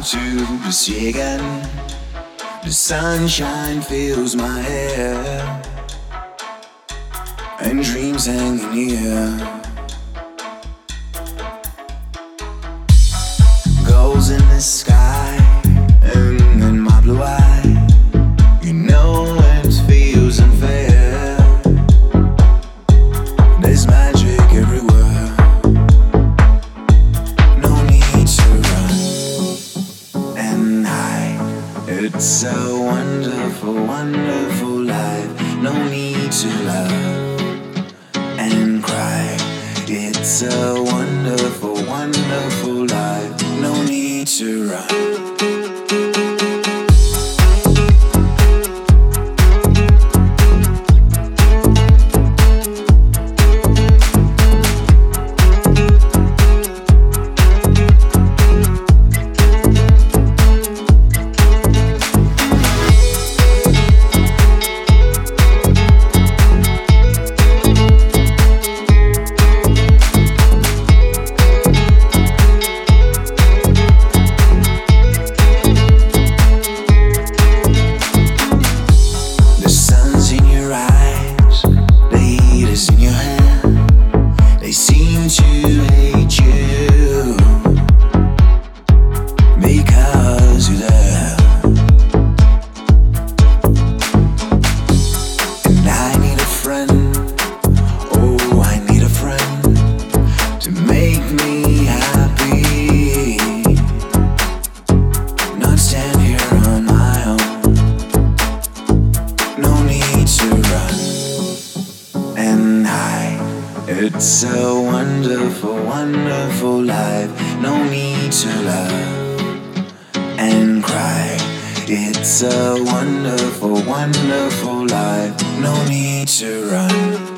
to see again. The sunshine fills my hair, and dreams hang in the air. Goals in the sky, and in my blue eye. You know it feels unfair. There's magic everywhere. No need to run and hide. It's a wonderful, wonderful life. No need to love and cry. It's a wonderful, wonderful life. No need to run. It's a wonderful, wonderful life. No need to love and cry. It's a wonderful, wonderful life. No need to run.